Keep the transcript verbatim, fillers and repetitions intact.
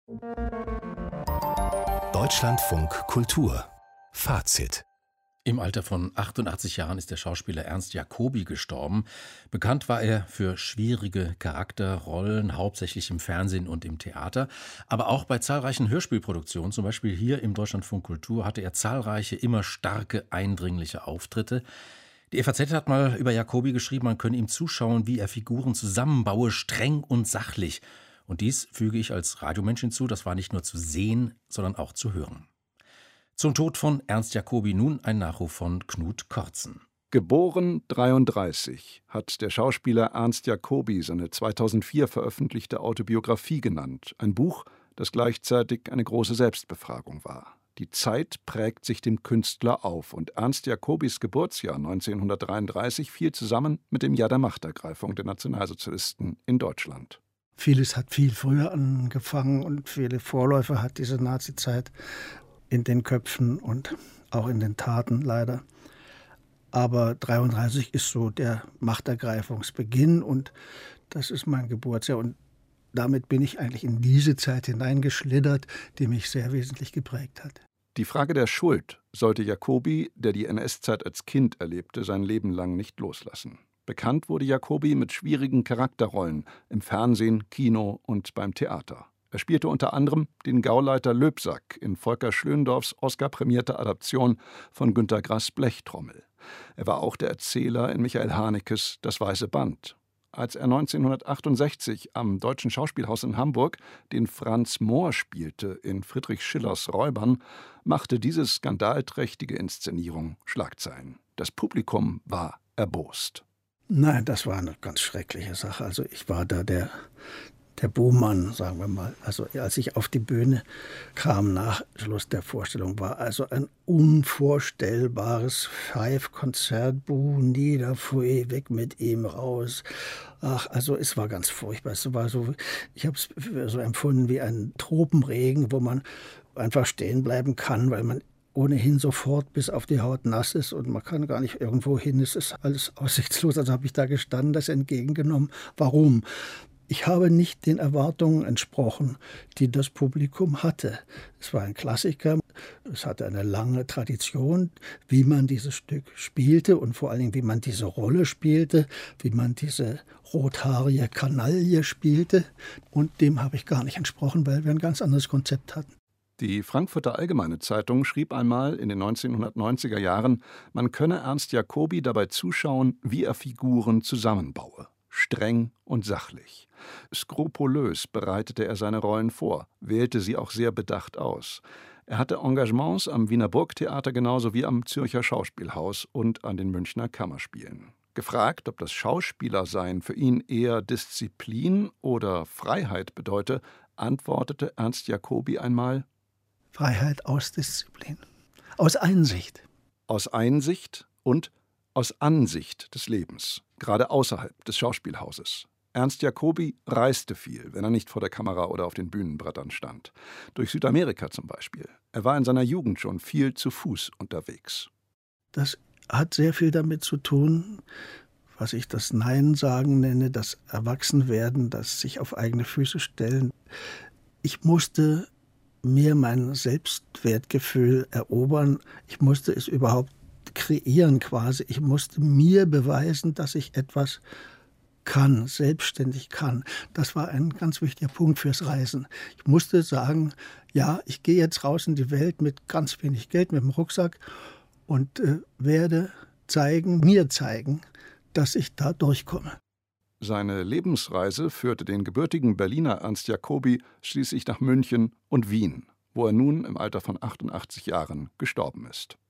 Deutschlandfunk Kultur Fazit. Im Alter von achtundachtzig Jahren ist der Schauspieler Ernst Jacobi gestorben. Bekannt war er für schwierige Charakterrollen, hauptsächlich im Fernsehen und im Theater. Aber auch bei zahlreichen Hörspielproduktionen, zum Beispiel hier im Deutschlandfunk Kultur, hatte er zahlreiche, immer starke, eindringliche Auftritte. Die F A Z hat mal über Jacobi geschrieben, man könne ihm zuschauen, wie er Figuren zusammenbaue, streng und sachlich. Und dies füge ich als Radiomensch hinzu, das war nicht nur zu sehen, sondern auch zu hören. Zum Tod von Ernst Jacobi nun ein Nachruf von Knut Kortzen. Geboren dreiunddreißig hat der Schauspieler Ernst Jacobi seine zweitausendvier veröffentlichte Autobiografie genannt. Ein Buch, das gleichzeitig eine große Selbstbefragung war. Die Zeit prägt sich dem Künstler auf und Ernst Jacobis Geburtsjahr neunzehnhundertdreiunddreißig fiel zusammen mit dem Jahr der Machtergreifung der Nationalsozialisten in Deutschland. Vieles hat viel früher angefangen und viele Vorläufer hat diese Nazizeit in den Köpfen und auch in den Taten leider. Aber dreiunddreißig ist so der Machtergreifungsbeginn und das ist mein Geburtsjahr. Und damit bin ich eigentlich in diese Zeit hineingeschlittert, die mich sehr wesentlich geprägt hat. Die Frage der Schuld sollte Jacobi, der die N S-Zeit als Kind erlebte, sein Leben lang nicht loslassen. Bekannt wurde Jacobi mit schwierigen Charakterrollen im Fernsehen, Kino und beim Theater. Er spielte unter anderem den Gauleiter Löbsack in Volker Schlöndorffs Oscar-prämierte Adaption von Günter Grass Blechtrommel. Er war auch der Erzähler in Michael Hanekes Das Weiße Band. Als er neunzehnhundertachtundsechzig am Deutschen Schauspielhaus in Hamburg den Franz Mohr spielte in Friedrich Schillers Räubern, machte diese skandalträchtige Inszenierung Schlagzeilen. Das Publikum war erbost. Nein, das war eine ganz schreckliche Sache. Also ich war da der, der Buhmann, sagen wir mal. Also als ich auf die Bühne kam nach Schluss der Vorstellung, war also ein unvorstellbares Five-Konzert, Buh, nieder, pfui, weg mit ihm, raus. Ach, also es war ganz furchtbar. Es war so, ich habe es so empfunden wie ein Tropenregen, wo man einfach stehen bleiben kann, weil man ohnehin sofort bis auf die Haut nass ist und man kann gar nicht irgendwo hin. Es ist alles aussichtslos. Also habe ich da gestanden, das entgegengenommen. Warum? Ich habe nicht den Erwartungen entsprochen, die das Publikum hatte. Es war ein Klassiker. Es hatte eine lange Tradition, wie man dieses Stück spielte und vor allen Dingen, wie man diese Rolle spielte, wie man diese rothaarige Kanaille spielte. Und dem habe ich gar nicht entsprochen, weil wir ein ganz anderes Konzept hatten. Die Frankfurter Allgemeine Zeitung schrieb einmal in den neunzehnhundertneunziger Jahren, man könne Ernst Jacobi dabei zuschauen, wie er Figuren zusammenbaue. Streng und sachlich. Skrupulös bereitete er seine Rollen vor, wählte sie auch sehr bedacht aus. Er hatte Engagements am Wiener Burgtheater genauso wie am Zürcher Schauspielhaus und an den Münchner Kammerspielen. Gefragt, ob das Schauspielersein für ihn eher Disziplin oder Freiheit bedeute, antwortete Ernst Jacobi einmal: Freiheit aus Disziplin, aus Einsicht. Aus Einsicht und aus Ansicht des Lebens, gerade außerhalb des Schauspielhauses. Ernst Jacobi reiste viel, wenn er nicht vor der Kamera oder auf den Bühnenbrettern stand. Durch Südamerika zum Beispiel. Er war in seiner Jugend schon viel zu Fuß unterwegs. Das hat sehr viel damit zu tun, was ich das Nein-Sagen nenne, das Erwachsenwerden, das sich auf eigene Füße stellen. Ich musste mir mein Selbstwertgefühl erobern. Ich musste es überhaupt kreieren quasi. Ich musste mir beweisen, dass ich etwas kann, selbstständig kann. Das war ein ganz wichtiger Punkt fürs Reisen. Ich musste sagen, ja, ich gehe jetzt raus in die Welt mit ganz wenig Geld, mit dem Rucksack und äh, werde zeigen, mir zeigen, dass ich da durchkomme. Seine Lebensreise führte den gebürtigen Berliner Ernst Jacobi schließlich nach München und Wien, wo er nun im Alter von achtundachtzig Jahren gestorben ist.